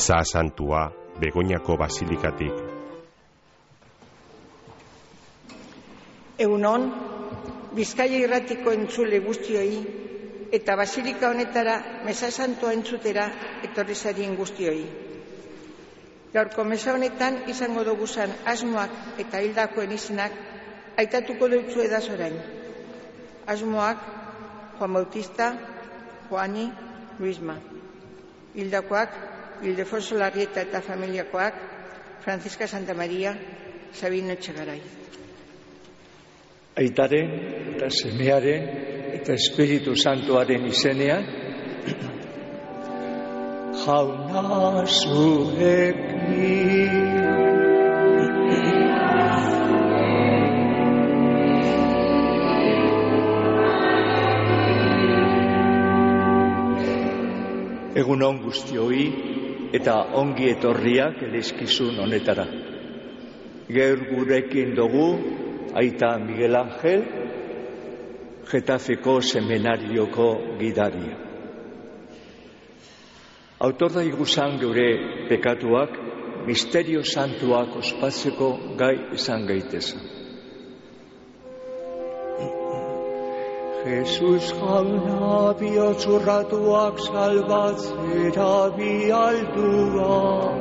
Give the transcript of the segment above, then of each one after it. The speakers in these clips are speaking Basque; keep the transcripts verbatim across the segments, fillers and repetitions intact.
Meza santua Begoñako basilikatik. Egunon, Bizkaia irratiko entzule guztioi eta basilika honetara meza santua entzutera etorri zarien guztioi. Gaurko meza honetan izango duguzan asmoak eta hildakoen izenak aitatuko dutzu edaz orain. Asmoak Juan Bautista, Juani, Luisma. Hildakoak Ildefonso Larrieta eta familiakoak Francisca Santa Maria, Sabino Etxegarai. Aitaren eta semearen eta Espiritu Santuaren izenean, jauna zurekin. Egunon guztioi eta ongi etorriak elizkizun honetara. Gaur gurekin dugu Aita Miguel Ángel, Getafeko seminarioko gidaria. Autorda iguzan geure pekatuak, misterio santuak ospatzeko gai izan gaitezen. Jesus jauna bihotzurratuak salbatzera bialdua,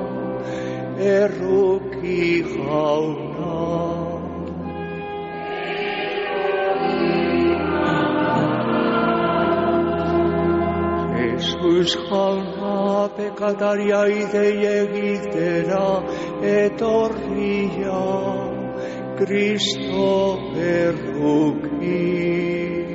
erruki jauna. Jesus jauna pekataria idei egitera etorria, Kristo erruki.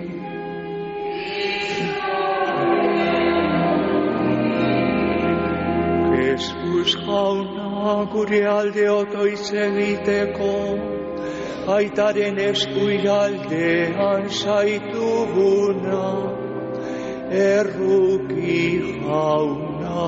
Jesus jauna gure alde otoitz egiteko, Aitaren eskuiraldean zaituguna, erruki jauna.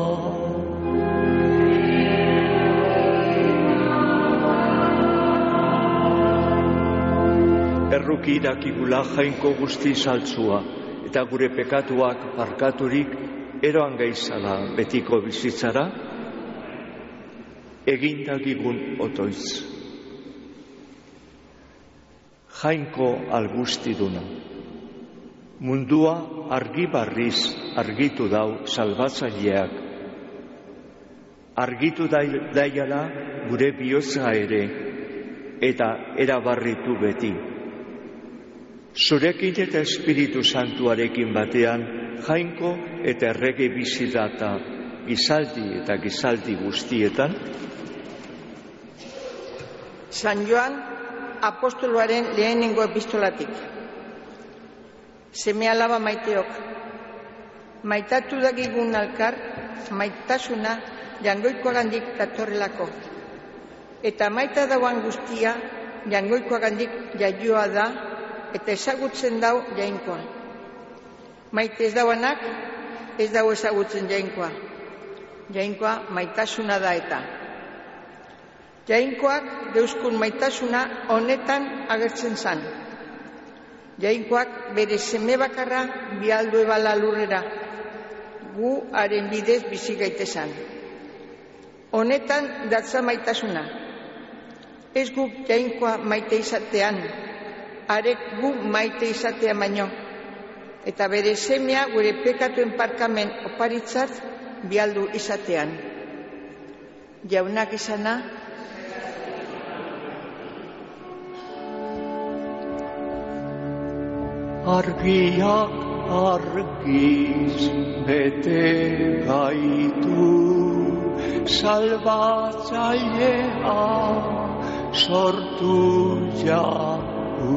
Erruki dakigula jainko guzti saltzua, eta gure pekatuak barkaturik eroan gaizala betiko bizitzara, egindagigun otoitz. Jainko algustiduna. Mundua argi barriz argitu dau salbatzaileak. Argitu daiala gure bihotza ere, eta erabarritu beti. Zurekin eta Espiritu Santuarekin batean, jainko eta errege bizidata gizaldi eta gizaldi guztietan. San Joan apostoloaren lehenengo epistolatik. Seme alaba maiteok, maitatu dagigun alkar, maitasuna jangoikoagandik datorrelako. Eta maita dauan guztia jangoikoagandik jaioa da, eta ezagutzen dau jainkoa. Maite ez dauanak, ez dau ezagutzen jainkoa. Jainkoa maitasuna da eta. Jainkoak deuskun maitasuna honetan agertzen zan. Jainkoak bere seme bakarra bialdu ebala lurrera, gu haren bidez bizi gaitezan. Honetan datza maitasuna. Ez guk jainkoa maite izatean, arek gu maite izatea baino, eta bere semea gure pekatuen parkamen oparitzat bialdu izatean. Jaunak izana, argiak argiz bete gaitu, salbatzailea sortu jau.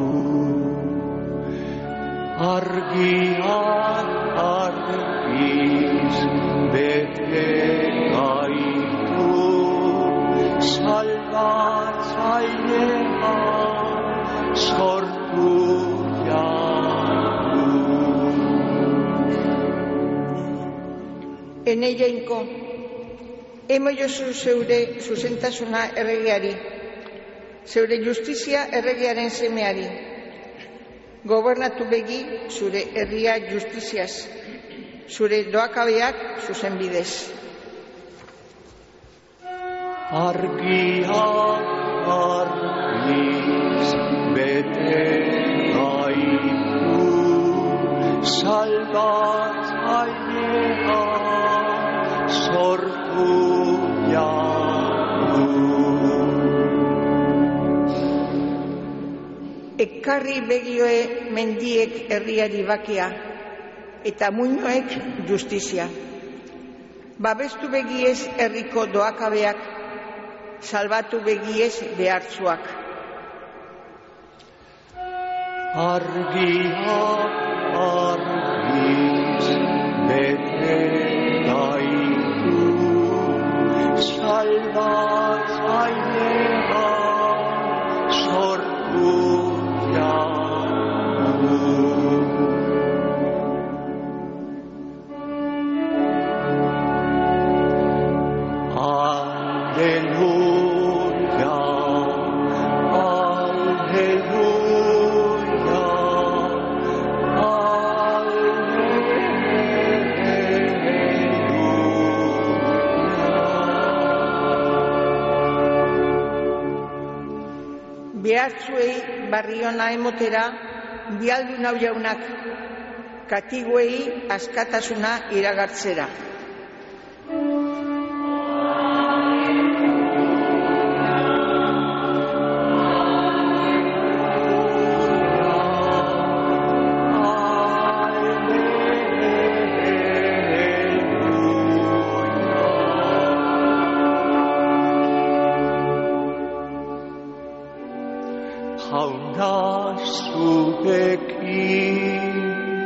Argiak argiz bete gaitu, salbatzailea sortu jau. Ene jainko, emo jozu zeure zuzentasuna erregeari, zeure justizia erregearen semeari. Gobernatu begi zure herria justiziaz, zure doakabeak zuzen bidez. Argia argiz bete gaitu, salbatzailea sortu jaku. Ekarri begioe mendiek herriari bakea, eta muinoek justizia. Babestu begiez herriko doakabeak, salbatu begiez behartzuak. Argia argiz bete gaitu, salbatzailea sortu jaku. Alleluia, alleluia, alleluia. Behartzuei barriona emotera, bialdu nau jaunak, katiguei askatasuna iragartzera. Jauna zurekin,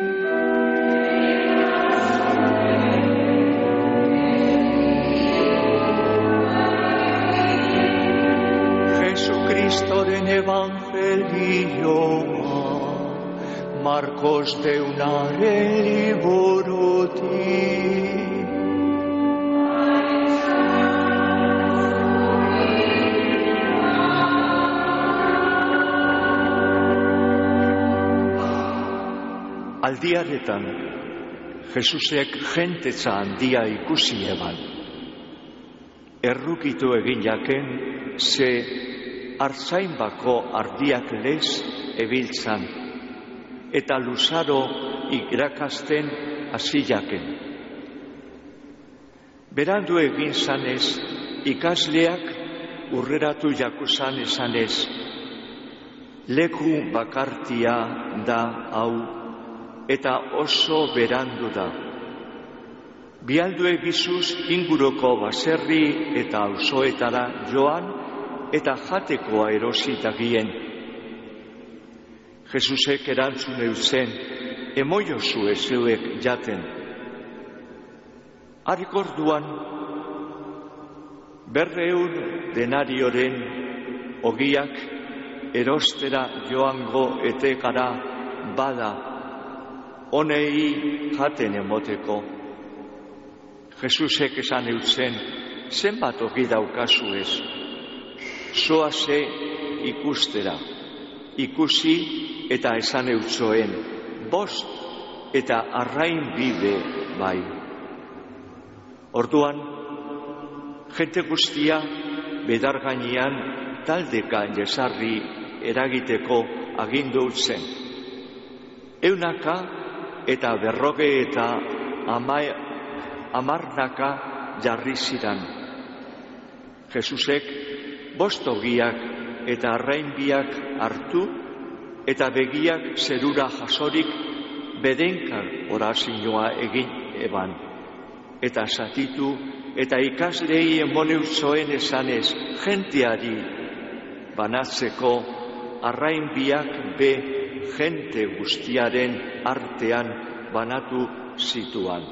Jesucristoren evangelioa, Markos deunaren liburutik. Aldiaretan, Jesusek jentetza handia ikusi eban. Errukitu egin jaken, ze artzainbako ardiak lez ebiltzan, eta luzaro irakasten hasi jaken. Berandu egin zanez, ikasleak urreratu jakuzan esanez, leku bakartia da hau, eta oso berandu da. Bialdue bizuz inguruko baserri eta auzoetara joan eta jatekoa erositagien. Jesusek erantzun eutzen, emoiozu ezeuek jaten. Arikorduan, berreun denarioren ogiak erostera joango etekara bada, honei jaten emoteko. Jesusek esan eutzen, zenbat ogi daukazu ez. Zoaze ikustera, ikusi eta esan eutzoen, bost eta arrain bide bai. Orduan, jente guztia bedar gainean taldeka jesarri eragiteko agindu zen. Eunaka eta berroge eta ama, amarnaka jarri zidan. Jesusek bost ogiak eta arrainbiak hartu eta begiak zerura jasorik bedenkar orazioa egin eban. Eta zatitu eta ikaslei emoneuzoen esanez jenteari banatzeko arrainbiak be jente guztiaren artean banatu zituan.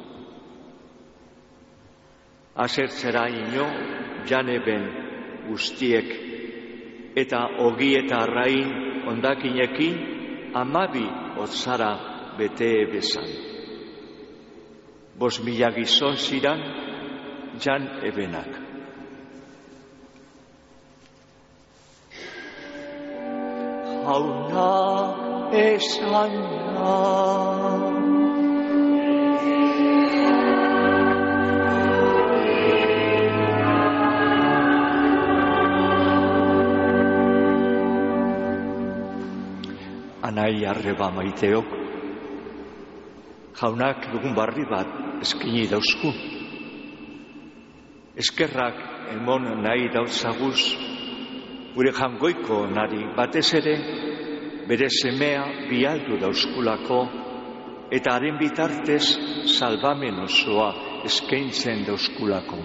Azertzera ino janeben guztiek eta ogi eta arrain ondakinekin amabi otzara bete bezan. Bos mila gizon ziran jan ebenak. Jauna esana anai arreba maiteok, jaunak dugun barri bat eskini dauzku. Eskerrak emon nahi dautzaguz, gure jangoiko nari batez ere, bere semea bialdu dauzkulako, eta haren bitartez salbamen osoa eskaintzen dauzkulako.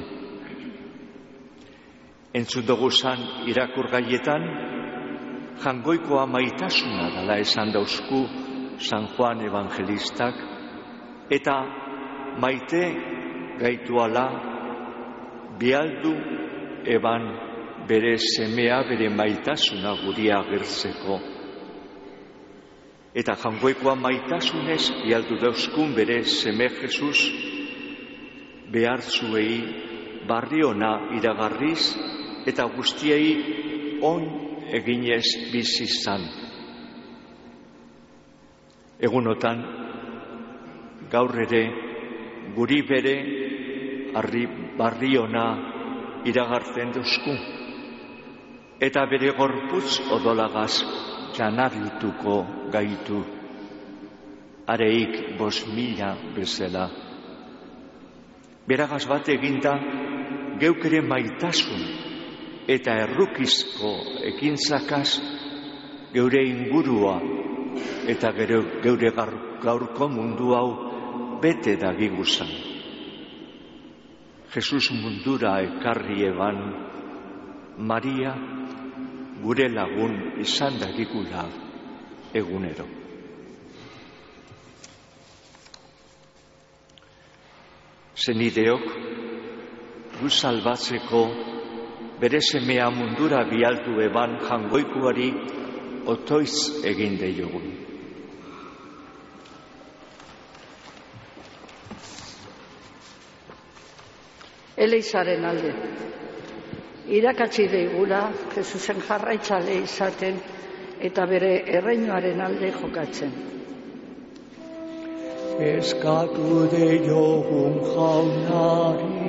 Entzun dugu zan irakurgaietan, jangoikoa maitasuna dela esan dauzku San Juan Evangelistak, eta maite gaituala bialdu eban bere semea bere maitasuna guri agertzeko. Eta jangoikoa maitasunez bialdu dauzkun bere seme Jesus behartzuei barri ona iragarriz eta guztiei on eginez bizi izan. Egunotan, gaur ere, guri bere arri barri ona iragartzen duzku, eta bere gorputz odolagaz janarituko gaitu, areik bost mila bezala. Beragaz bat eginda, geukere maitasun eta errukizko ekintzakaz geure ingurua eta geure gaurko mundu hau bete dagiguzan. Jesus mundura ekarri eban, Maria gure lagun izan dagigula egunero. Zenideok, gu salbatzeko bere semea mundura bialdu eban jangoikuari otoiz egin deiogun. Eleizaren alde. Irakatsi deigula Jesusen jarraitzale izaten eta bere erreinuaren alde jokatzen. Eskatu deiogun jaunari,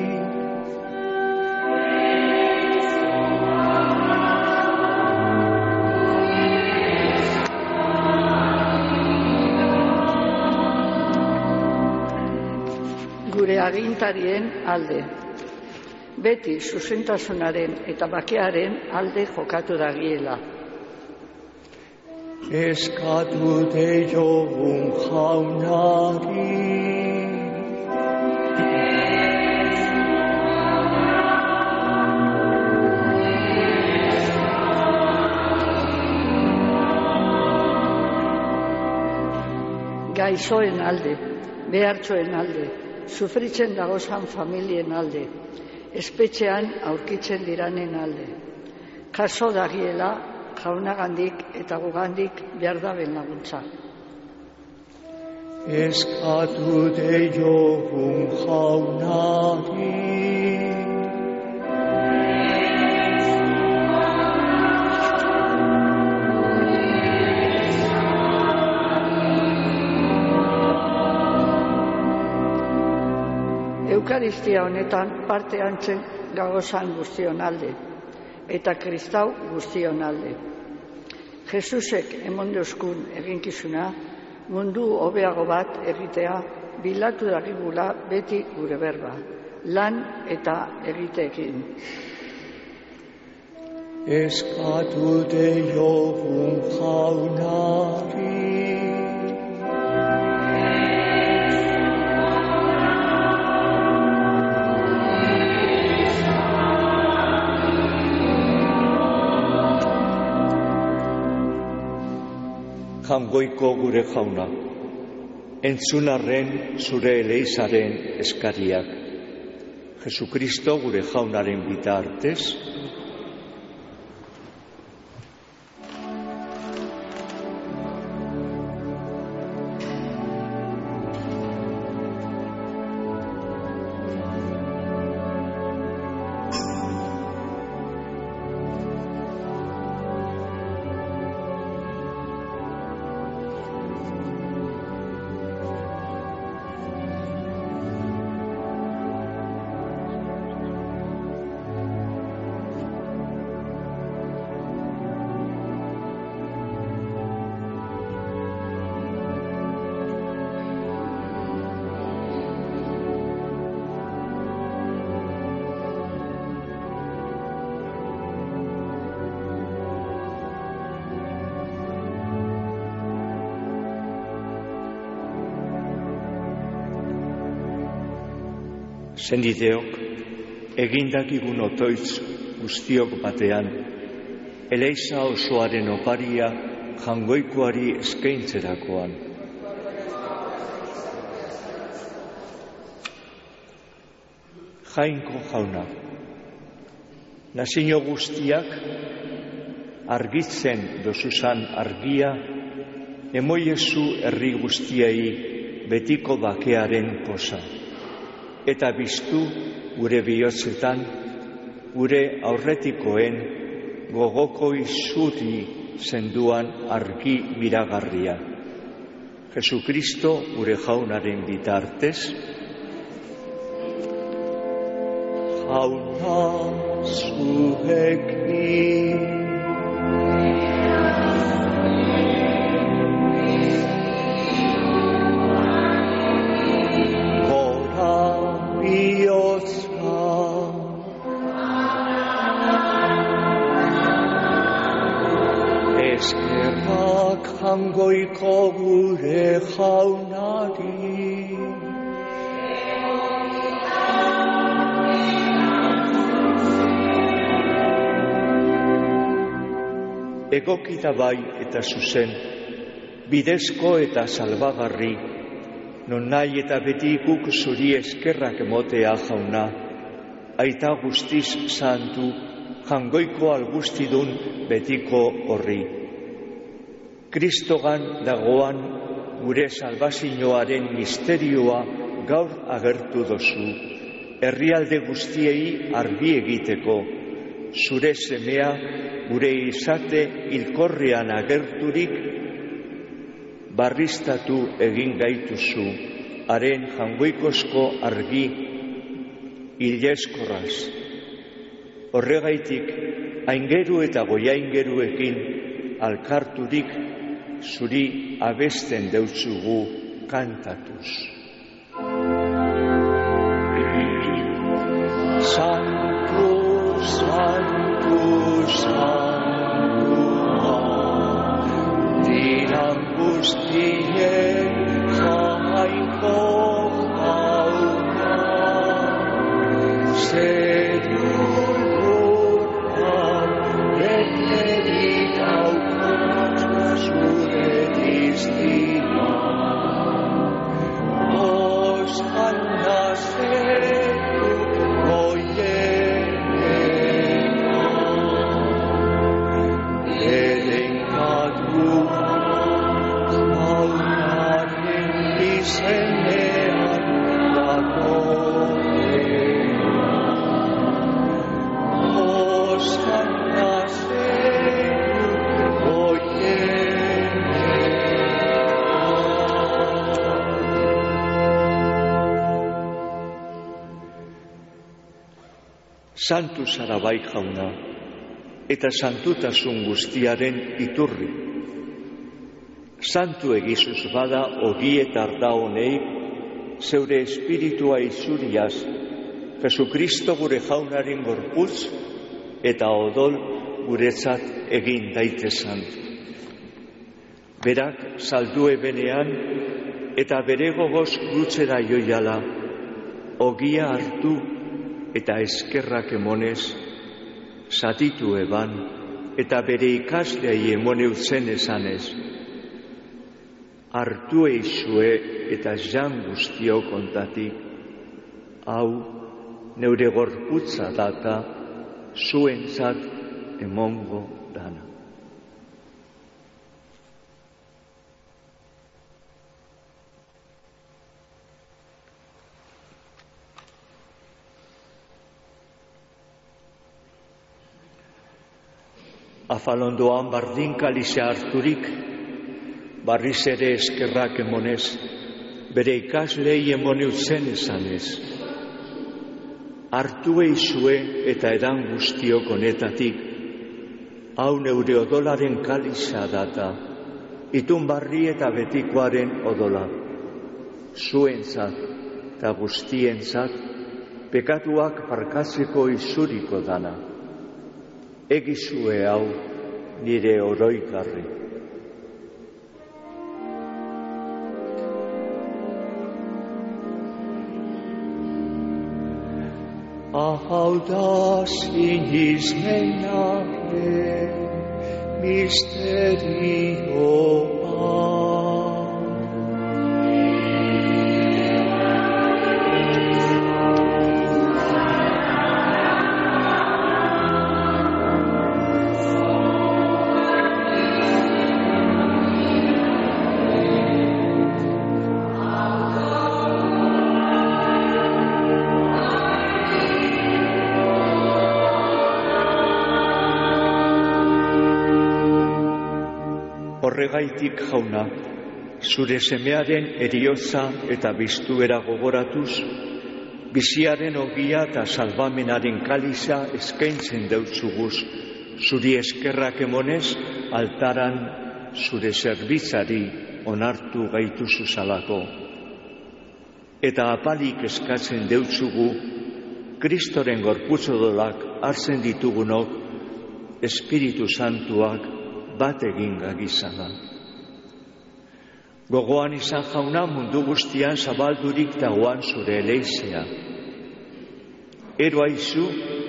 gure agintarien alde. Beti zuzentasunaren eta bakearen alde jokatu dagiela. eskatu deiogun jaunari. Gaixoen alde, behartxoen alde, sufritzen dagozan familien alde, espetxean aurkitzen diranen alde. Kaso dagiela jaunagandik eta gugandik behar daben laguntza. Eskatu deiogun jaunari. Eukaristia honetan parte hartzen gagozan guztion alde, eta kristau guztion alde. Jesusek emondeuzkun eginkizuna, mundu hobeago bat egitea bilatu dagigula beti gure berba, lan eta egiteekin. Eskatu deiogun jaunari. Jangoiko gure jauna, entzunarren zure eleizaren eskariak. Jesukristo gure jaunaren bitartez, Senideok, egindakigun otoitz guztiok batean, Eleiza osoaren oparia jangoikoari eskaintzerakoan. Jainko jauna, nazio guztiak argitzen dozuzan argia, emoiezu herri guztiei betiko bakearen poza. Eta biztu gure bihotzetan, gure aurretikoen gogoko izuri zenduan argi miragarria. Jesukristo gure jaunaren bitartez, jauna zuekin. Jangoiko gure jaunari. Egokita bai eta zuzen, bidezko eta salbagarri, non nahi eta beti guk zuri eskerrak emotea jauna, aita guztiz santu, jangoiko algustidun betiko horri. Kristogan dagoan gure salbazioaren misterioa gaur agertu dozu, herrialde guztiei argi egiteko, zure semea gure izate hilkorrean agerturik barriztatu egin gaituzu, haren jangoikozko argi hileskorraz. Horregaitik, aingeru eta goiaingeruekin alkarturik zuri abesten deutzugu kantatuz. Santu, santu, santua, diran guztien jainko jauna, zerurruan beterik aukat zure diztina, osana zeru goienena, erenkatu jaunaren izenean dagoena, osana zeru goienena. Santu zara bai jauna, eta santutasun guztiaren iturri. Santu egizuz bada ogi eta arda honei, zeure espiritua izuriaz, Jesukristo gure jaunaren gorputz eta odol guretzat egin daitezan. Berak saldu ebenean eta bere gogoz gutzera joiala, ogia hartu eta eskerrak emonez, satitu eban, eta bere ikasleai emone utzen esanez, hartu eizue eta jan guztio kontatik, hau neure gorputza data, zuentzat emongo dana. Afalondoan bardin kalize harturik, barriz ere eskerrak emonez, bere ikaslei emone utzen esanez. Hartu eizue eta edan guztiok honetatik, hau neure odolaren kaliza data, itun barri eta betikoaren odola. Zuentzat eta guztientzat, pekatuak barkatzeko izuriko dana. Egizue hau nire oroigarri. hau da sinismenaren misterioa. Horregaitik, Jauna, zure semearen heriotza eta biztuera gogoratuz, biziaren ogia eta salbamenaren kaliza eskaintzen deutzuguz, zuri eskerrak emonez, altaran zure zerbitzari onartu gaituzu zalako. Eta apalik eskatzen deutzugu, Kristoren gorputzodolak hartzen ditugunok, Espiritu Santuak bat egin gagizana. Gogoan izan, Jauna, mundu guztian zabaldurik dagoan zure eleizea. Ero aizu,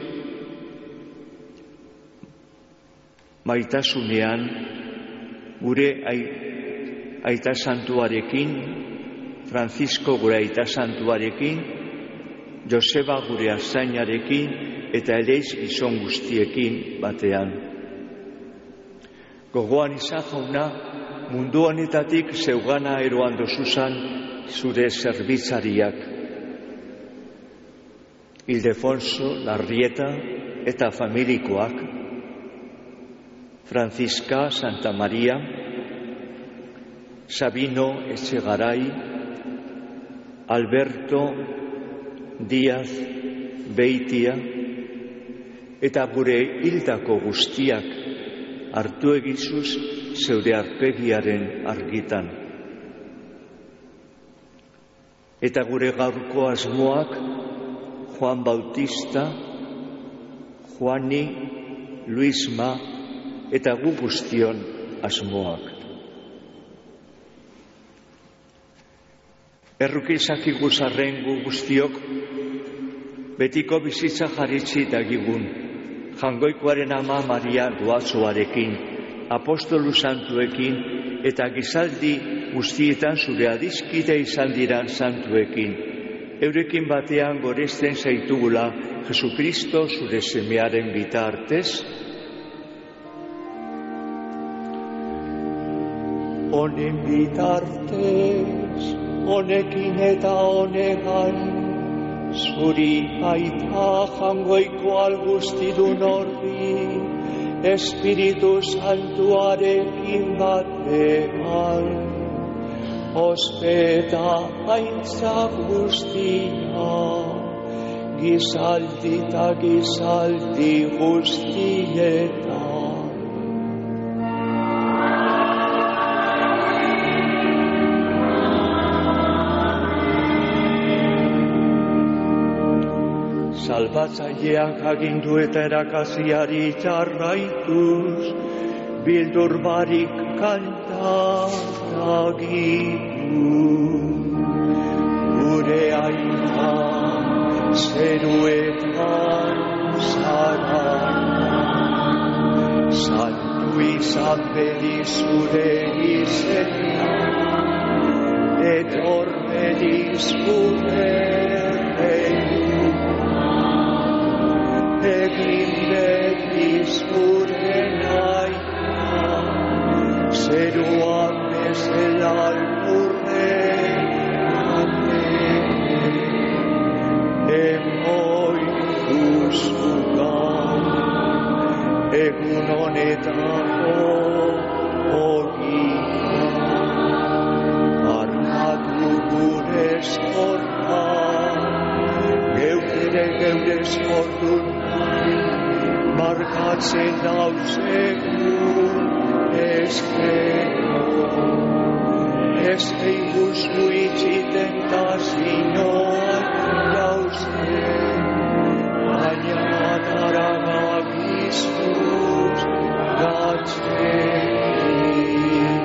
maitasunean, gure aita santuarekin, Francisco gure aita santuarekin, Joseba gure arzainarekin, eta eleiz gizon guztiekin batean. Gogoan izan, Jauna, mundu honetatik zeugana eroan dozuzan zure zerbitzariak. Ildefonso, Larrieta eta familikoak, Franziska, Santa Maria, Sabino Etxegarai, Alberto Díaz Beitia, eta gure hildako guztiak hartu egizuz zeure arpegiaren argitan. Eta gure gaurko asmoak Juan Bautista, Juani, Luisma eta gu guztion asmoak. Errukizakigu zarren gu guztiok betiko bizitza jaritzi dagigun, Jangoikoaren ama Maria Doatzoarekin, apostolu santuekin eta gizaldi guztietan zure adiskide izan diran santuekin, eurekin batean goresten zaitugula Jesukristo zure semearen bitartez. Honen bitartez, honekin eta honegan, zuri aita jangoiko algustidun horri, Espiritu Santuarekin batean, ospeta aintza guztia, gizaldi eta gizaldi guztietan. Salbatzaileak agindu eta erakaziari jarraituz, bildur barik kanta agitu. Gure aita zeruetan zara, santu izan bedi zure izena, etor bedi zure reinu. Egin beti zure naia, zeruan bezala lurrean emoitu zugan, egun honetako ogia, armatu gure eskortan, geukere geure eskortun, markatzen dauzegun eskero. Ez eiguzu itxiten tazinoak dauzen, baina ataragagizuz gatzekin.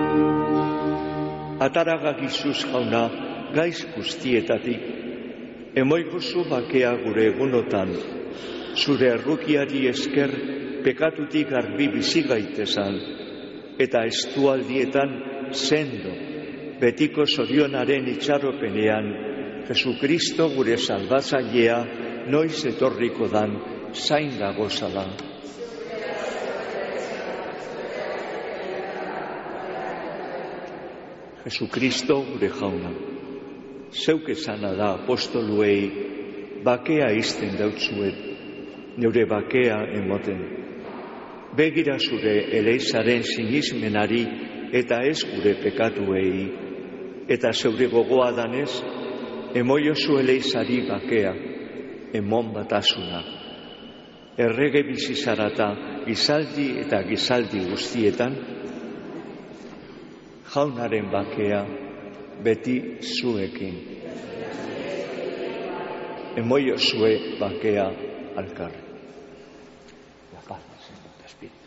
Ataragagizuz, Jauna, gaiz guztietatik, Emoiguzu bakea gure egunotan, zure errukiari esker pekatutik garbi bizi gaitezan, eta estualdietan sendo, betiko zorionaren itxaropenean, Jesukristo gure salbatzailea noiz etorriko dan zain dagozala. Jesukristo gure jauna, zeuk esana da apostoluei bakea izten dautzuet, neure bakea emoten. Begira zure eleizaren sinismenari eta ez gure pekatuei, eta zeure gogoa danez, emoiozu eleizari bakea, emon batasuna. Errege bizizarata gizaldi eta gizaldi guztietan, jaunaren bakea beti zuekin. Emoiozue bakea alkarri. La paz del Señor te Espíritu.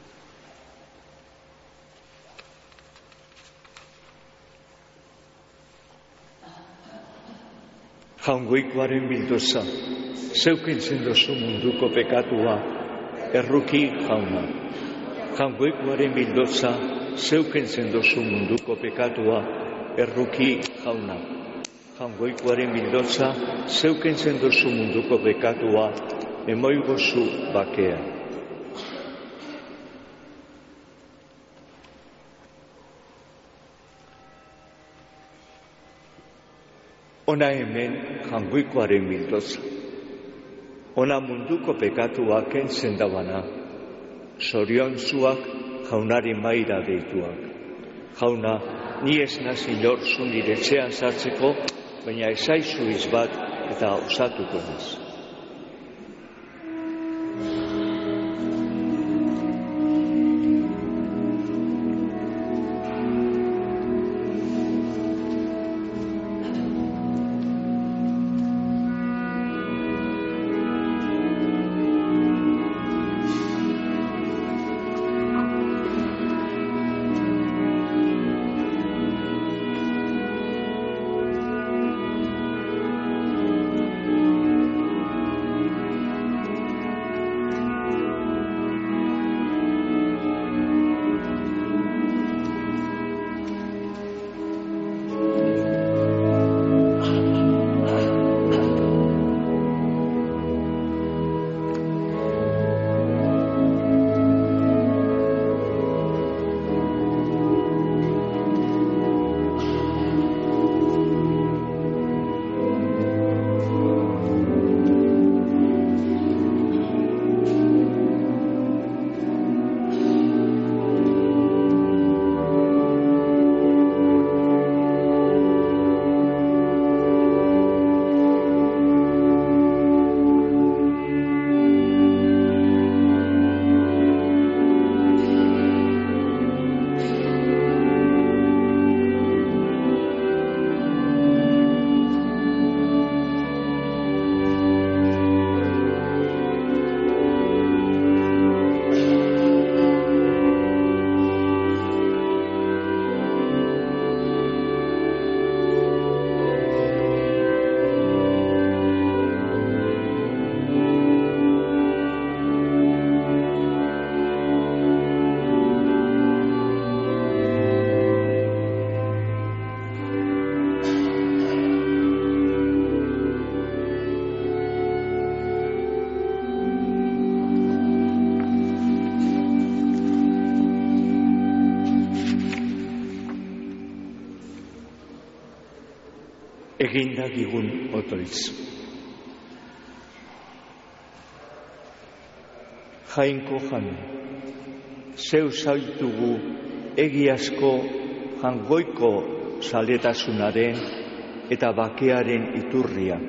Jaungoikoaren bildoza, zeukentzen dozu munduko pekatua, erruki jauna. Jaungoikoaren bildoza, zeukentzen dozu munduko pekatua, erruki jauna. Jaungoikoaren bildoza, zeukentzen dozu munduko pekatua, emoigozu bakea. Ona hemen jaungoikoaren bildoza. Ona munduko pekatua kentzen dabana. Zoriontzuak jaunari maira deituak. Jauna, ni ez nazi lor zu nire etxean sartzeko, baina esaizu izbat eta osatuko naz. Eginda digun otoitz. Jainko jan, zeu zaitugu egiazko jangoiko saletasunaren eta bakearen iturria.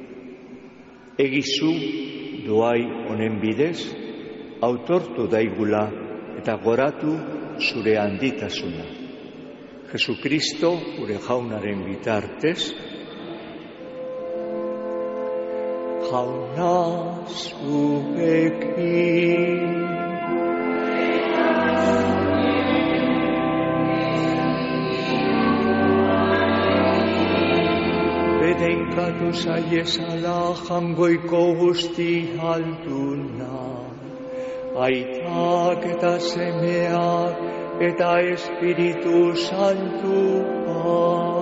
Egizu doai honen bidez, autortu daigula eta goratu zure handitasuna. Jesukristo gure jaunaren bitartez, jauna zuekin. Bedenkatu zaiezala jangoiko guzti alduna, aitak eta semeak eta Espiritu Santua.